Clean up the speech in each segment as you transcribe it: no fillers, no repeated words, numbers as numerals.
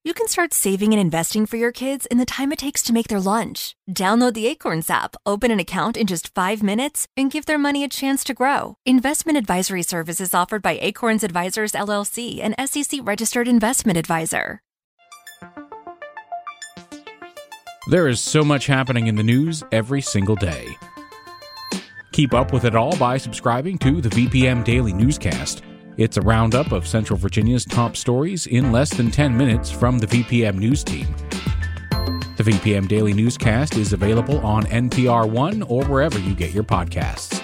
you can start saving and investing for your kids in the time it takes to make their lunch. Download the Acorns app, open an account in just 5 minutes, and give their money a chance to grow. Investment advisory services offered by Acorns Advisors, LLC, an SEC-registered investment advisor. There is so much happening in the news every single day. Keep up with it all by subscribing to the VPM Daily Newscast. It's a roundup of Central Virginia's top stories in less than 10 minutes from the VPM News team. The VPM Daily Newscast is available on NPR One or wherever you get your podcasts.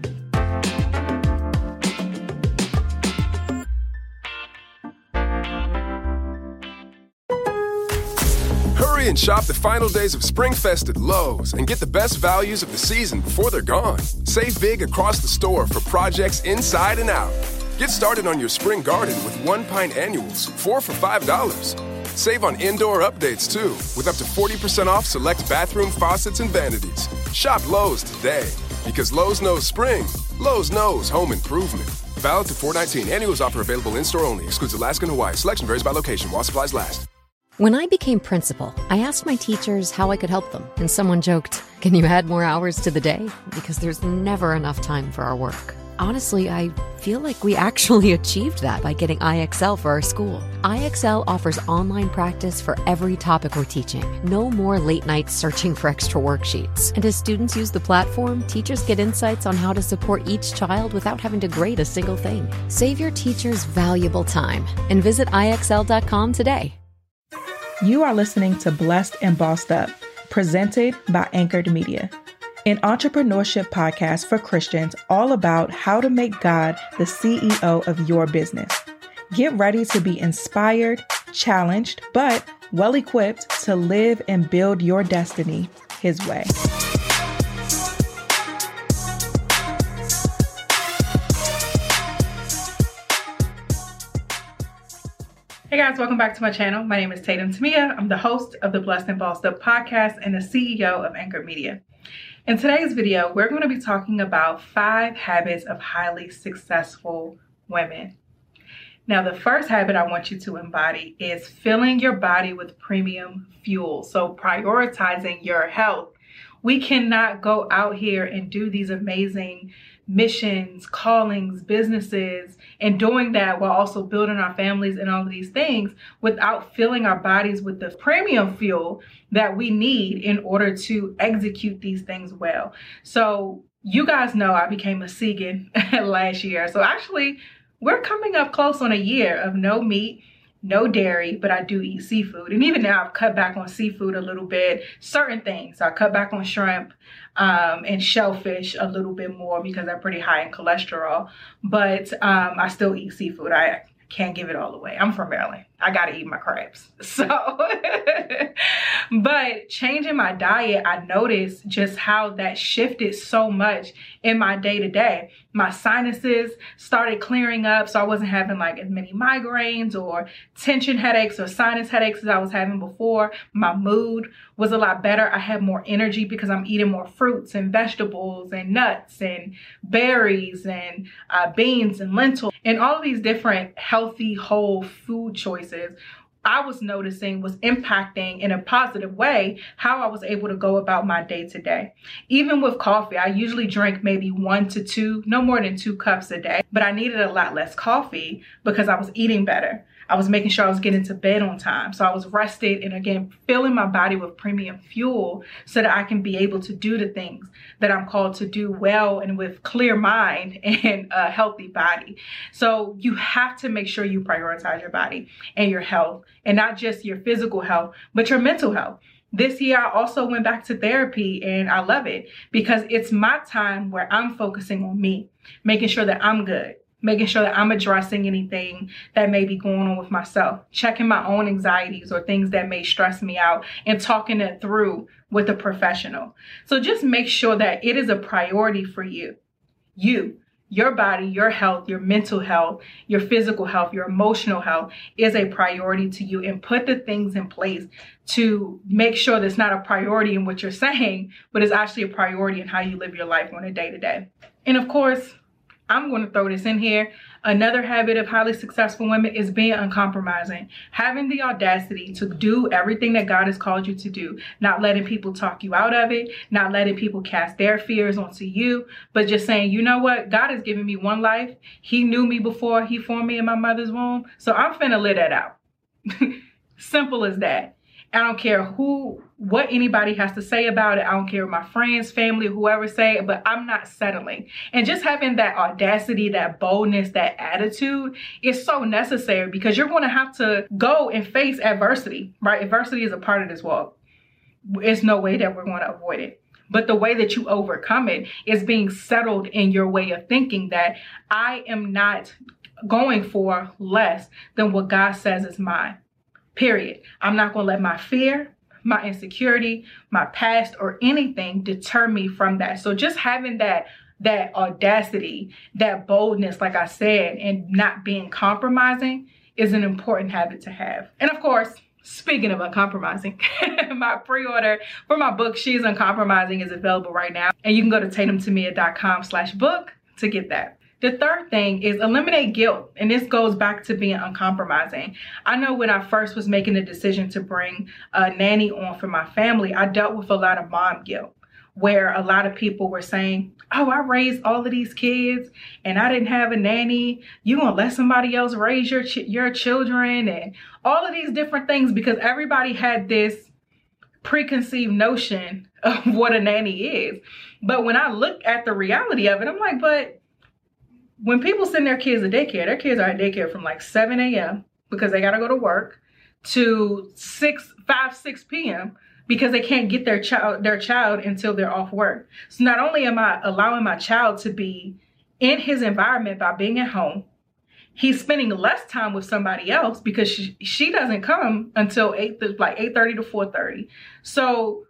Hurry and shop the final days of SpringFest at Lowe's and get the best values of the season before they're gone. Save big across the store for projects inside and out. Get started on your spring garden with One Pine Annuals, 4 for $5. Save on indoor updates, too, with up to 40% off select bathroom faucets and vanities. Shop Lowe's today, because Lowe's knows spring. Lowe's knows home improvement. Valid to 4/19. Annuals offer available in-store only. Excludes Alaska and Hawaii. Selection varies by location while supplies last. When I became principal, I asked my teachers how I could help them. And someone joked, "Can you add more hours to the day?" Because there's never enough time for our work. Honestly, I feel like we actually achieved that by getting IXL for our school. IXL offers online practice for every topic we're teaching. No more late nights searching for extra worksheets. And as students use the platform, teachers get insights on how to support each child without having to grade a single thing. Save your teachers valuable time and visit IXL.com today. You are listening to Blessed and Bossed Up, presented by Anchored Media, an entrepreneurship podcast for Christians all about how to make God the CEO of your business. Get ready to be inspired, challenged, but well-equipped to live and build your destiny His way. Hey guys, welcome back to my channel. My name is Tatum Tamia. I'm the host of the Blessed and Bossed Up podcast and the CEO of Anchored Media. In today's video, we're going to be talking about 5 habits of highly successful women. Now, the first habit I want you to embody is filling your body with premium fuel. So prioritizing your health. We cannot go out here and do these amazing missions, callings, businesses, and doing that while also building our families and all of these things without filling our bodies with the premium fuel that we need in order to execute these things well. So you guys know I became a vegan last year. So actually, we're coming up close on a year of no meat, no dairy, but I do eat seafood. And even now I've cut back on seafood a little bit, certain things. So I cut back on shrimp and shellfish a little bit more because they're pretty high in cholesterol. But I still eat seafood. I can't give it all away. I'm from Maryland. I got to eat my crabs. So, but changing my diet, I noticed just how that shifted so much in my day-to-day. My sinuses started clearing up, so I wasn't having like as many migraines or tension headaches or sinus headaches as I was having before. My mood was a lot better. I had more energy because I'm eating more fruits and vegetables and nuts and berries and beans and lentils and all of these different healthy, whole food choices I was noticing was impacting in a positive way how I was able to go about my day to day. Even with coffee, I usually drink maybe 1 to 2, no more than 2 cups a day, but I needed a lot less coffee because I was eating better. I was making sure I was getting to bed on time. So I was rested and again, filling my body with premium fuel so that I can be able to do the things that I'm called to do well and with clear mind and a healthy body. So you have to make sure you prioritize your body and your health and not just your physical health, but your mental health. This year, I also went back to therapy and I love it because it's my time where I'm focusing on me, making sure that I'm good. Making sure that I'm addressing anything that may be going on with myself, checking my own anxieties or things that may stress me out and talking it through with a professional. So just make sure that it is a priority for you. Your body, your health, your mental health, your physical health, your emotional health is a priority to you, and put the things in place to make sure that it's not a priority in what you're saying, but it's actually a priority in how you live your life on a day-to-day. And of course, I'm going to throw this in here. Another habit of highly successful women is being uncompromising, having the audacity to do everything that God has called you to do, not letting people talk you out of it, not letting people cast their fears onto you, but just saying, you know what? God has given me one life. He knew me before he formed me in my mother's womb. So I'm finna live that out. Simple as that. I don't care what anybody has to say about it. I don't care what my friends, family, whoever say it, but I'm not settling. And just having that audacity, that boldness, that attitude is so necessary, because you're going to have to go and face adversity, right? Adversity is a part of this walk. There's no way that we're going to avoid it. But the way that you overcome it is being settled in your way of thinking that I am not going for less than what God says is mine. Period. I'm not going to let my fear, my insecurity, my past, or anything deter me from that. So just having that audacity, that boldness, like I said, and not being compromising is an important habit to have. And of course, speaking of uncompromising, my pre-order for my book, She's Uncompromising, is available right now. And you can go to tatumtemia.com/book to get that. The third thing is eliminate guilt. And this goes back to being uncompromising. I know when I first was making the decision to bring a nanny on for my family, I dealt with a lot of mom guilt, where a lot of people were saying, oh, I raised all of these kids and I didn't have a nanny. You gonna let somebody else raise your children, and all of these different things, because everybody had this preconceived notion of what a nanny is. But when I look at the reality of it, I'm like, but when people send their kids to daycare, their kids are at daycare from like 7 a.m. because they got to go to work to 6 p.m. because they can't get their child until they're off work. So not only am I allowing my child to be in his environment by being at home, he's spending less time with somebody else because she doesn't come until 8:30 to 4:30. So,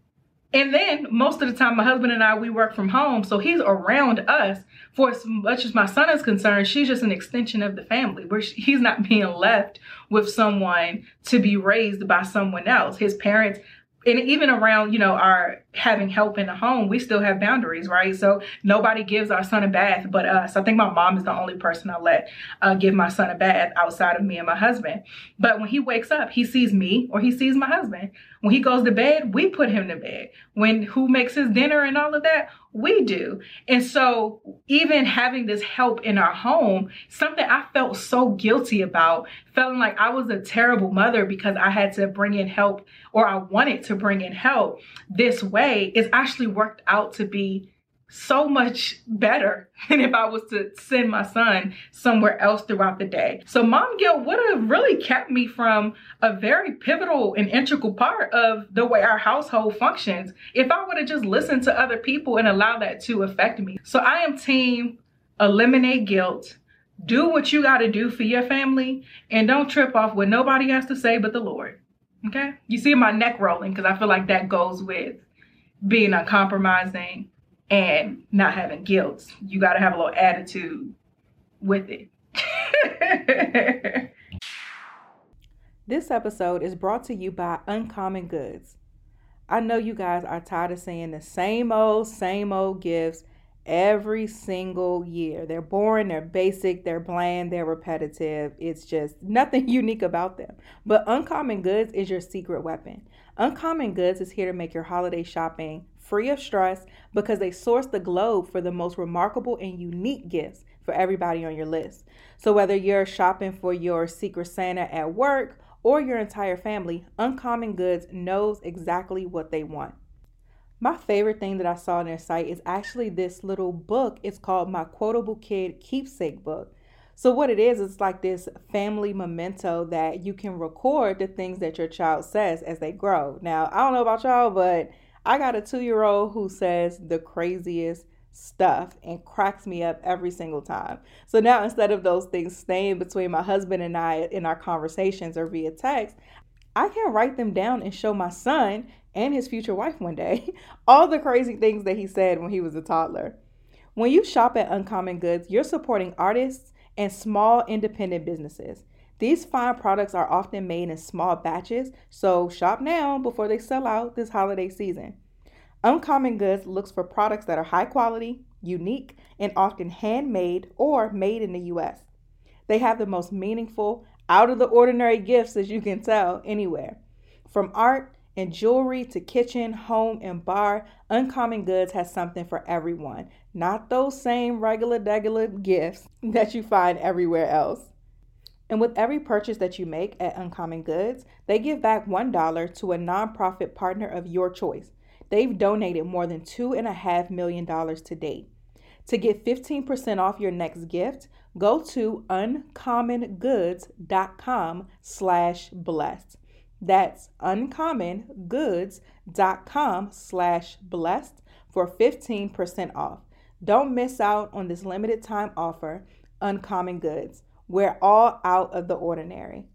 and then most of the time, my husband and I, we work from home. So he's around us. For as much as my son is concerned, she's just an extension of the family, where he's not being left with someone to be raised by someone else. His parents, and even around, our having help in the home, we still have boundaries, right? So nobody gives our son a bath but us. I think my mom is the only person I let give my son a bath outside of me and my husband. But when he wakes up, he sees me or he sees my husband. When he goes to bed, we put him to bed. Who makes his dinner and all of that, we do. And so even having this help in our home, something I felt so guilty about, feeling like I was a terrible mother because I had to bring in help, or I wanted to bring in help this way, it's actually worked out to be so much better than if I was to send my son somewhere else throughout the day. So mom guilt would have really kept me from a very pivotal and integral part of the way our household functions if I would have just listened to other people and allowed that to affect me. So I am team eliminate guilt. Do what you got to do for your family, and don't trip off what nobody has to say but the Lord. Okay? You see my neck rolling because I feel like that goes with being uncompromising and not having guilt. You got to have a little attitude with it. This episode is brought to you by Uncommon Goods. I know you guys are tired of seeing the same old gifts every single year. They're boring, they're basic, they're bland, they're repetitive. It's just nothing unique about them. But Uncommon Goods is your secret weapon. Uncommon Goods is here to make your holiday shopping free of stress because they source the globe for the most remarkable and unique gifts for everybody on your list. So whether you're shopping for your Secret Santa at work or your entire family, Uncommon Goods knows exactly what they want. My favorite thing that I saw on their site is actually this little book. It's called My Quotable Kid Keepsake Book. So what it is, it's like this family memento that you can record the things that your child says as they grow. Now, I don't know about y'all, but I got a 2-year-old who says the craziest stuff and cracks me up every single time. So now instead of those things staying between my husband and I in our conversations or via text, I can write them down and show my son and his future wife one day all the crazy things that he said when he was a toddler. When you shop at Uncommon Goods, you're supporting artists and small independent businesses. These fine products are often made in small batches, so shop now before they sell out this holiday season. Uncommon Goods looks for products that are high quality, unique, and often handmade or made in the U.S. They have the most meaningful, out of the ordinary gifts, as you can tell, anywhere. From art and jewelry to kitchen, home, and bar, Uncommon Goods has something for everyone. Not those same regular gifts that you find everywhere else. And with every purchase that you make at Uncommon Goods, they give back $1 to a nonprofit partner of your choice. They've donated more than $2.5 million to date. To get 15% off your next gift, go to uncommongoods.com/blessed. That's uncommongoods.com/blessed for 15% off. Don't miss out on this limited time offer, Uncommon Goods. We're all out of the ordinary.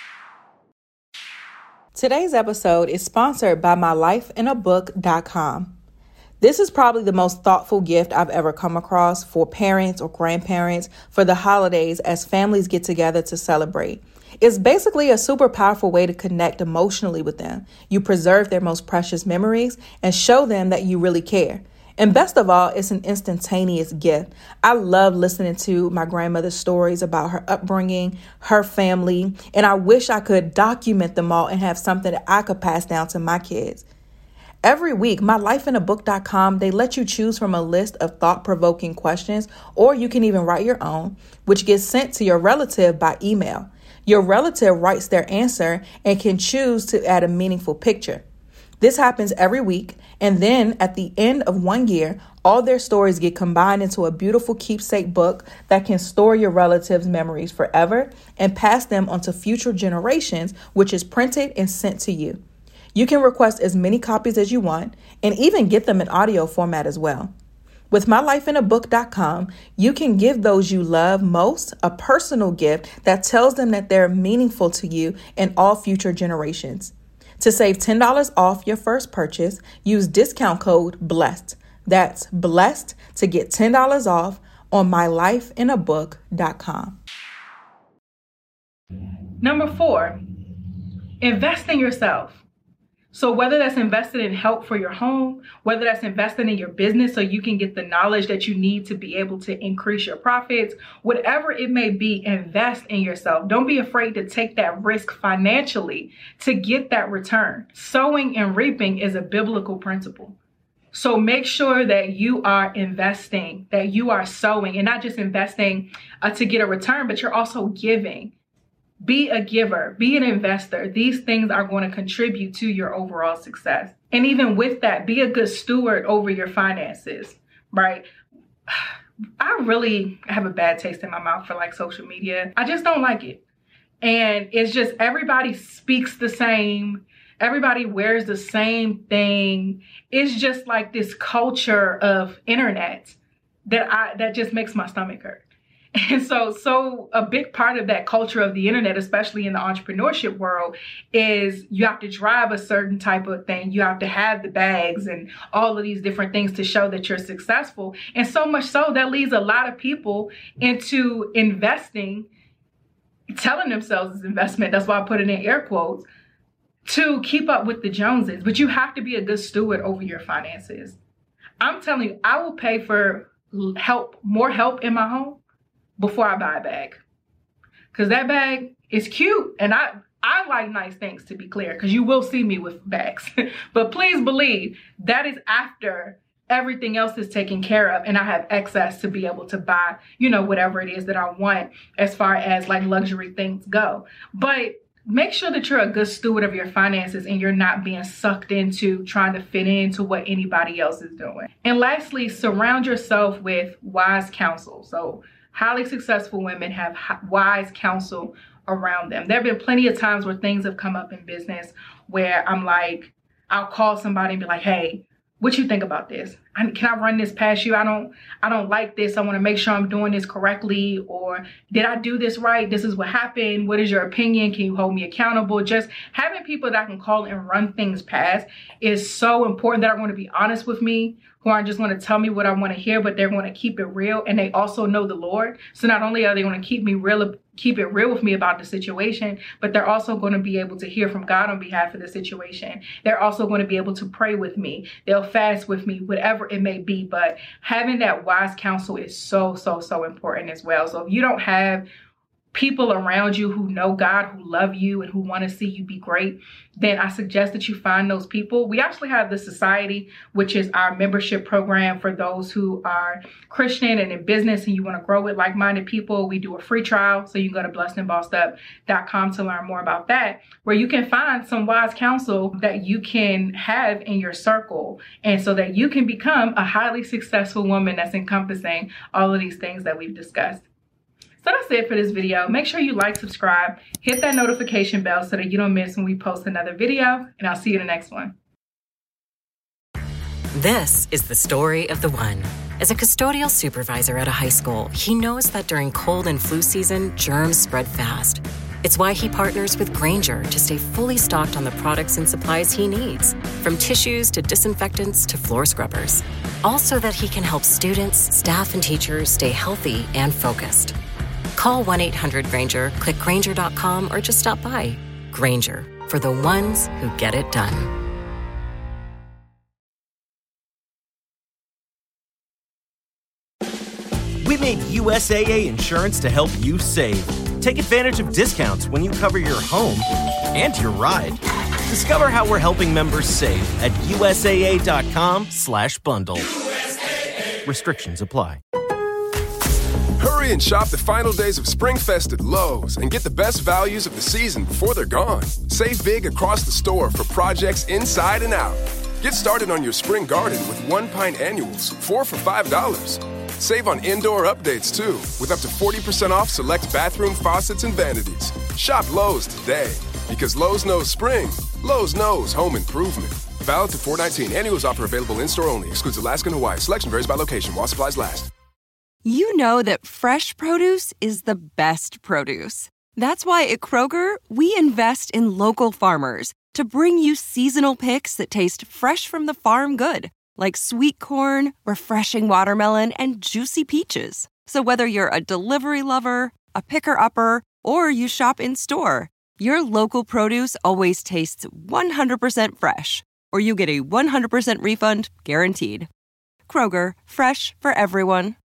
Today's episode is sponsored by mylifeinabook.com. This is probably the most thoughtful gift I've ever come across for parents or grandparents for the holidays as families get together to celebrate. It's basically a super powerful way to connect emotionally with them. You preserve their most precious memories and show them that you really care. And best of all, it's an instantaneous gift. I love listening to my grandmother's stories about her upbringing, her family, and I wish I could document them all and have something that I could pass down to my kids. Every week, mylifeinabook.com, they let you choose from a list of thought-provoking questions, or you can even write your own, which gets sent to your relative by email. Your relative writes their answer and can choose to add a meaningful picture. This happens every week, and then at the end of 1 year, all their stories get combined into a beautiful keepsake book that can store your relatives' memories forever and pass them on to future generations, which is printed and sent to you. You can request as many copies as you want and even get them in audio format as well. With mylifeinabook.com, you can give those you love most a personal gift that tells them that they're meaningful to you and all future generations. To save $10 off your first purchase, use discount code BLESSED. That's BLESSED to get $10 off on mylifeinabook.com. Number 4, invest in yourself. So whether that's invested in help for your home, whether that's invested in your business so you can get the knowledge that you need to be able to increase your profits, whatever it may be, invest in yourself. Don't be afraid to take that risk financially to get that return. Sowing and reaping is a biblical principle. So make sure that you are investing, that you are sowing, and not just investing to get a return, but you're also giving. Be a giver, be an investor. These things are going to contribute to your overall success. And even with that, be a good steward over your finances, right? I really have a bad taste in my mouth for like social media. I just don't like it. And it's just everybody speaks the same. Everybody wears the same thing. It's just like this culture of internet that just makes my stomach hurt. And so a big part of that culture of the internet, especially in the entrepreneurship world, is you have to drive a certain type of thing. You have to have the bags and all of these different things to show that you're successful. And so much so that leads a lot of people into investing, telling themselves it's investment. That's why I put it in air quotes, to keep up with the Joneses. But you have to be a good steward over your finances. I'm telling you, I will pay for more help in my home before I buy a bag. Because that bag is cute. And I like nice things, to be clear, because you will see me with bags. But please believe that is after everything else is taken care of and I have excess to be able to buy, whatever it is that I want as far as like luxury things go. But make sure that you're a good steward of your finances and you're not being sucked into trying to fit into what anybody else is doing. And lastly, surround yourself with wise counsel. So highly successful women have wise counsel around them. There have been plenty of times where things have come up in business where I'm like, I'll call somebody and be like, hey, what you think about this? Can I run this past you? I don't like this. I want to make sure I'm doing this correctly. Or did I do this right? This is what happened. What is your opinion? Can you hold me accountable? Just having people that I can call and run things past is so important, that are going to be honest with me, who aren't just going to tell me what I want to hear, but they're going to keep it real. And they also know the Lord. So not only are they going to keep me real keep it real with me about the situation, but they're also going to be able to hear from God on behalf of the situation. They're also going to be able to pray with me. They'll fast with me, whatever it may be. But having that wise counsel is so important as well. So if you don't have people around you who know God, who love you, and who want to see you be great, then I suggest that you find those people. We actually have the Society, which is our membership program for those who are Christian and in business and you want to grow with like-minded people. We do a free trial, so you can go to blessedandbossedup.com to learn more about that, where you can find some wise counsel that you can have in your circle, and so that you can become a highly successful woman that's encompassing all of these things that we've discussed. So that's it for this video. Make sure you like, subscribe, hit that notification bell so that you don't miss when we post another video, and I'll see you in the next one. This is the story of the one. As a custodial supervisor at a high school, he knows that during cold and flu season, germs spread fast. It's why he partners with Grainger to stay fully stocked on the products and supplies he needs, from tissues to disinfectants to floor scrubbers. All so that he can help students, staff, and teachers stay healthy and focused. Call 1-800-GRAINGER, click Grainger.com, or just stop by. Grainger, for the ones who get it done. We made USAA Insurance to help you save. Take advantage of discounts when you cover your home and your ride. Discover how we're helping members save at USAA.com/bundle. USAA. Restrictions apply. Hurry and shop the final days of SpringFest at Lowe's and get the best values of the season before they're gone. Save big across the store for projects inside and out. Get started on your spring garden with 1 pint annuals, 4 for $5. Save on indoor updates, too, with up to 40% off select bathroom faucets and vanities. Shop Lowe's today, because Lowe's knows spring. Lowe's knows home improvement. Valid to 4/19. Annuals offer available in-store only. Excludes Alaska and Hawaii. Selection varies by location while supplies last. You know that fresh produce is the best produce. That's why at Kroger, we invest in local farmers to bring you seasonal picks that taste fresh from the farm good, like sweet corn, refreshing watermelon, and juicy peaches. So whether you're a delivery lover, a picker-upper, or you shop in-store, your local produce always tastes 100% fresh, or you get a 100% refund guaranteed. Kroger, fresh for everyone.